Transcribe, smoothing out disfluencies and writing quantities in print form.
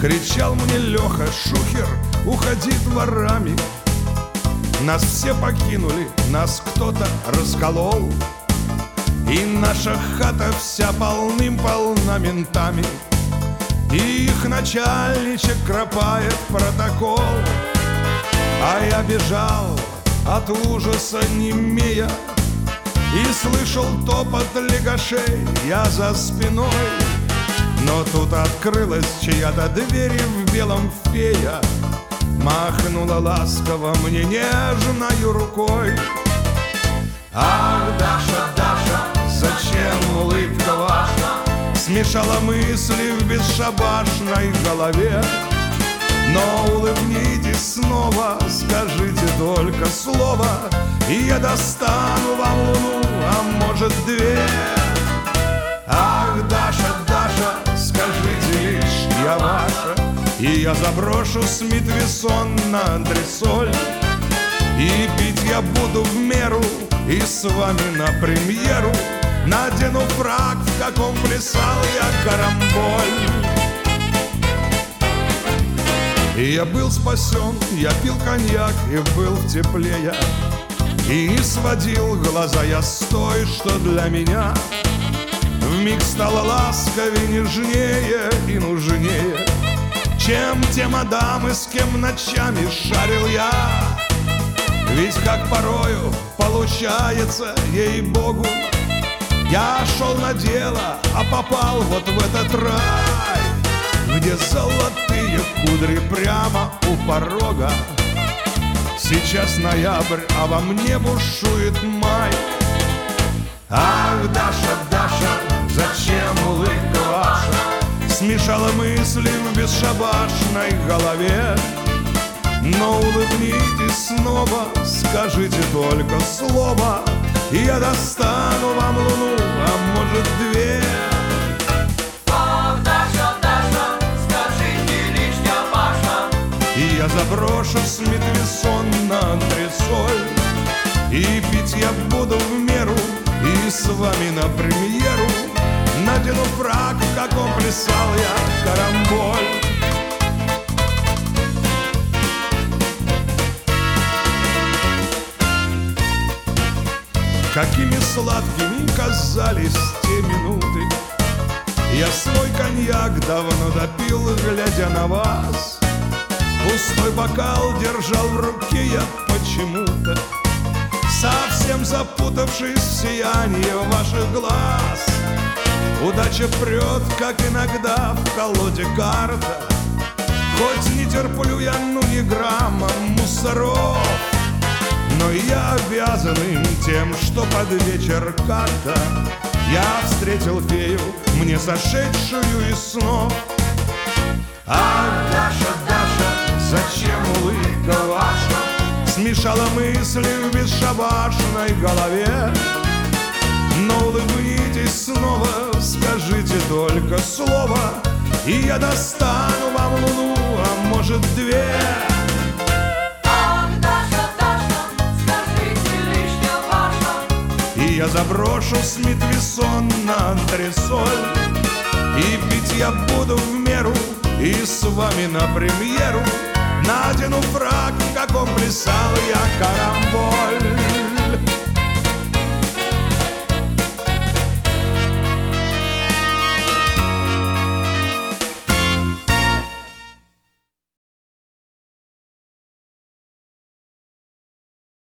Кричал мне Леха: Шухер, уходи дворами. Нас все покинули, нас кто-то расколол, и наша хата вся полным-полна ментами. И их начальничек кропает протокол. А я бежал от ужаса немея и слышал топот легашей я за спиной. Но тут открылась чья-то дверь, в белом фея махнула ласково мне нежною рукой. Ах, Даша, Даша, зачем улыбка ваша смешала мысли в бесшабашной голове? Но улыбнитесь снова, скажите только слово, и я достану вам луну, а может две. Ах, Даша, Даша, скажите лишь, я ваша, и я заброшу Смит Вессон на антресоль. И пить я буду в меру, и с вами на премьеру надену фрак, в каком плясал я карамболь. И я был спасен, я пил коньяк и был в тепле я, и не сводил глаза я с той, что для меня вмиг стала ласковее, нежнее и нужнее, чем те мадамы, с кем ночами шарил я. Ведь как порою получается, ей-богу, я шел на дело, а попал вот в этот рай, где золотые кудри прямо у порога. Сейчас ноябрь, а во мне бушует май. Ах, Даша, Даша, зачем улыбка ваша смешала мысли в бесшабашной голове? Но улыбнитесь снова, скажите только слово, и я достану вам луну, а может две. Ах, Даша, Даша, скажите лишь, я ваша, И я заброшу Смит Вессон на антресоль. И пить я буду в меру, и с вами на премьеру надену фрак, в каком плясал я карамболь. Какими сладкими казались те минуты, я свой коньяк давно допил, глядя на вас. Пустой бокал держал в руке я почему-то, совсем запутавшись в сиянии ваших глаз. Удача прет, как иногда в колоде карта, хоть не терплю я, ну, ни грамма мусоров, но я обязан им тем, что под вечер как-то я встретил фею, мне сошедшую из снов. Ах, Даша, Даша, зачем улыбка ваша смешала мысли в бесшабашной голове? Но улыбнитесь снова, скажите только слово, и я достану вам луну, а может две. ах, Даша, Даша, скажите лишь, я ваша, И я заброшу Смит Вессон на антресоль. И пить я буду в меру, и с вами на премьеру надену фрак, в каком плясал я карамболь.